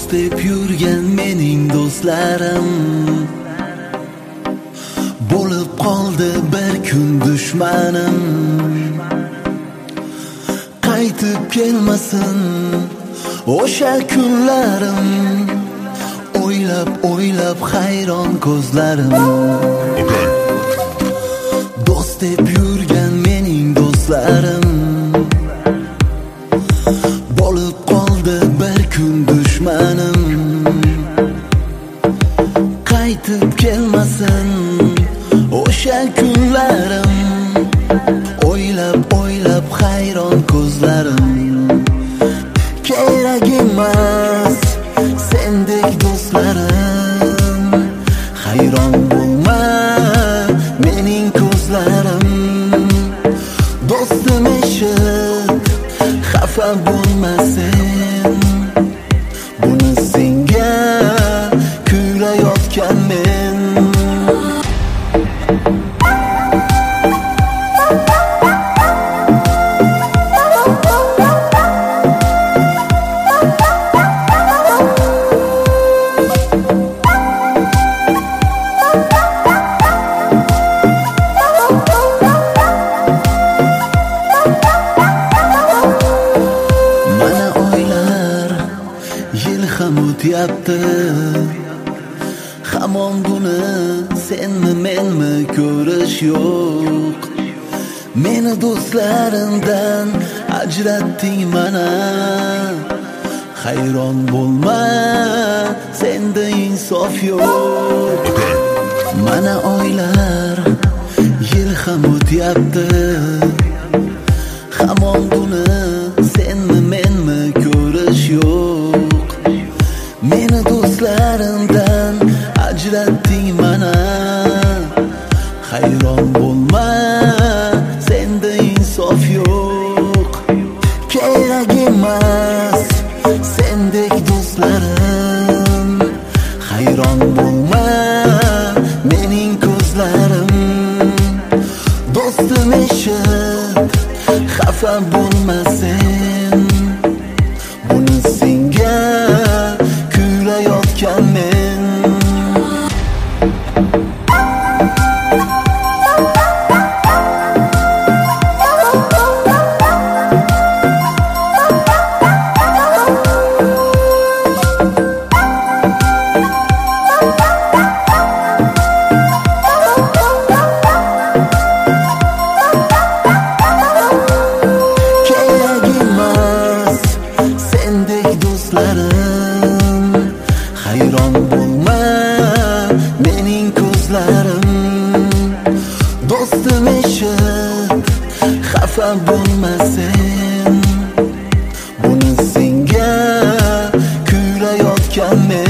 do'st deb yurgan mening do'stlarim bo'lib qoldi bir kun dushmanim. Qaytib kelmasin o'sha kunlarim, o'ylab o'ylab hayron ko'zlarim. Do'st deb yurgan mening do'stlarim bo'lib qoldi bir kun dushmanim. Qaytib kelmasin o'sha kunlarim, o'ylab o'ylab hayron ko'zlarim. Kerak emas sendek do'stlarim, hayron bo'lma mening ko'zlarim. Do'stim eshit, xafa bo'lma sen, buni senga kuylayotgan men. Yil ham o'tyapti, hamon buni senmi menmi ko'rish yo'q. Meni do'stlarimdan ajratding mana, hayron bo'lma senda insof yo'q. Mana oylar, yil ham o'tyapti, hamon buni senmi menmi ko'rish yo'q. Meni do'stlarimdan ajratding mana, hayron bo'lma senda insof yo'q. Kerak emas sendek do'stlarim, hayron bo'lma mening ko'zlarim. Do'stim eshit, xafa bo'lma sen, buni senga kuylayotgan men. Kerak emas sendek do'stlarim, hayron bo'lma mening ko'zlarim. Do'stim eshit, xafa bo'lma sen, buni senga kuylayotgan men.